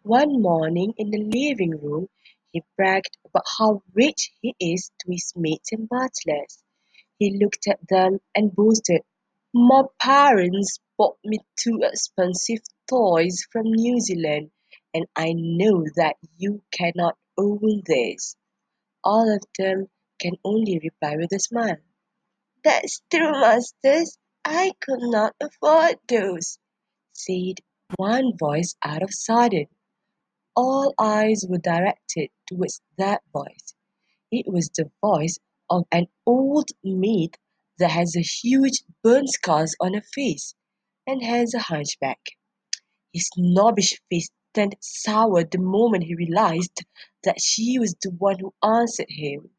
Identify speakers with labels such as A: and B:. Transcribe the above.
A: One morning in the living room, he bragged about how rich he is to his maids and butlers. He looked at them and boasted, "My parents bought me two expensive toys from New Zealand, and I know that you cannot own this." All of them can only reply with a smile. "That's true, masters. I could not afford those," said one voice out of sudden. All eyes were directed towards that voice. It was the voice of an old maid that has a huge burn scars on her face and has a hunchback. His snobbish face turned sour the moment he realized that she was the one who answered him.